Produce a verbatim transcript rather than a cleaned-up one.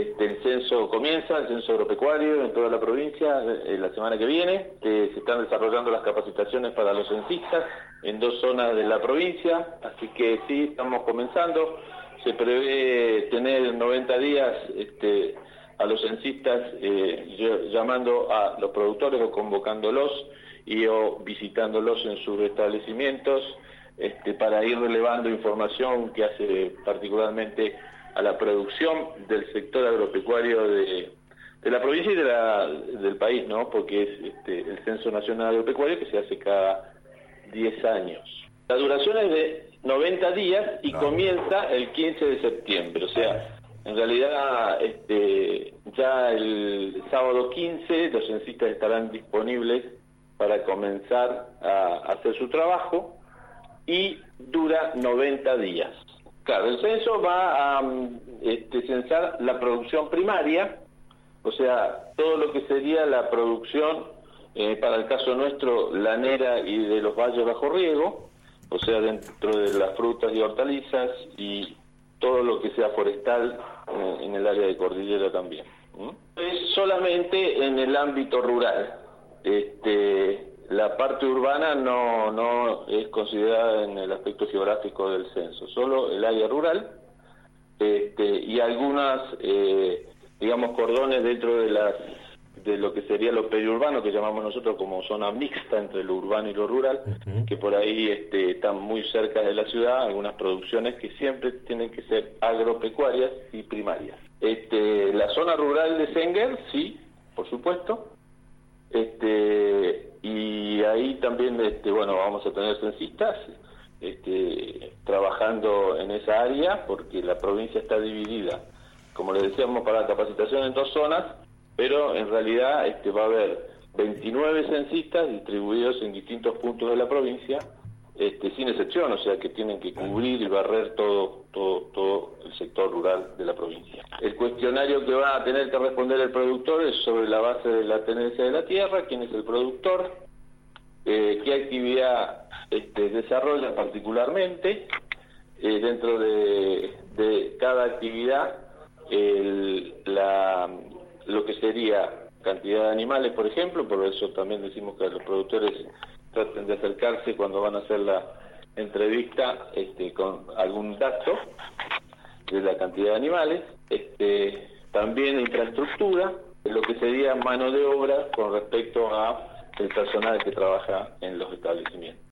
Este, el censo comienza, el censo agropecuario en toda la provincia eh, la semana que viene. Eh, se están desarrollando las capacitaciones para los censistas en dos zonas de la provincia, así que sí, estamos comenzando. Se prevé tener noventa días este, a los censistas eh, llamando a los productores o convocándolos y o visitándolos en sus establecimientos este, para ir relevando información que hace particularmente a la producción del sector agropecuario de, de la provincia y de la, del país, ¿no? Porque es este, el Censo Nacional Agropecuario que se hace cada diez años. La duración es de noventa días y claro, comienza el quince de septiembre, o sea, en realidad este, ya el sábado quince los censistas estarán disponibles para comenzar a hacer su trabajo y dura noventa días. Claro, el censo va a este, censar la producción primaria, o sea, todo lo que sería la producción, eh, para el caso nuestro, lanera y de los valles bajo riego, o sea, dentro de las frutas y hortalizas y todo lo que sea forestal eh, en el área de cordillera también. ¿Mm? Es solamente en el ámbito rural. Este, la parte urbana no, no es considerada en el aspecto geográfico del censo, solo el área rural este, y algunas, eh, digamos, cordones dentro de las de lo que sería lo periurbano, que llamamos nosotros como zona mixta entre lo urbano y lo rural, uh-huh. que por ahí este, están muy cerca de la ciudad, algunas producciones que siempre tienen que ser agropecuarias y primarias. Este, la zona rural de Senguer, sí, por supuesto, este, y ahí también, este, bueno, vamos a tener censistas este, trabajando en esa área, porque la provincia está dividida, como les decíamos, para la capacitación en dos zonas, pero en realidad este, va a haber veintinueve censistas distribuidos en distintos puntos de la provincia, este, sin excepción, o sea que tienen que cubrir y barrer todo, todo, todo el sector rural de la provincia. El cuestionario que va a tener que responder el productor es sobre la base de la tenencia de la tierra, quién es el productor, eh, qué actividad este, desarrolla particularmente, eh, dentro de, de cada actividad, el, la... lo que sería cantidad de animales, por ejemplo, por eso también decimos que los productores traten de acercarse cuando van a hacer la entrevista este, con algún dato de la cantidad de animales, este, también infraestructura, lo que sería mano de obra con respecto a el personal que trabaja en los establecimientos.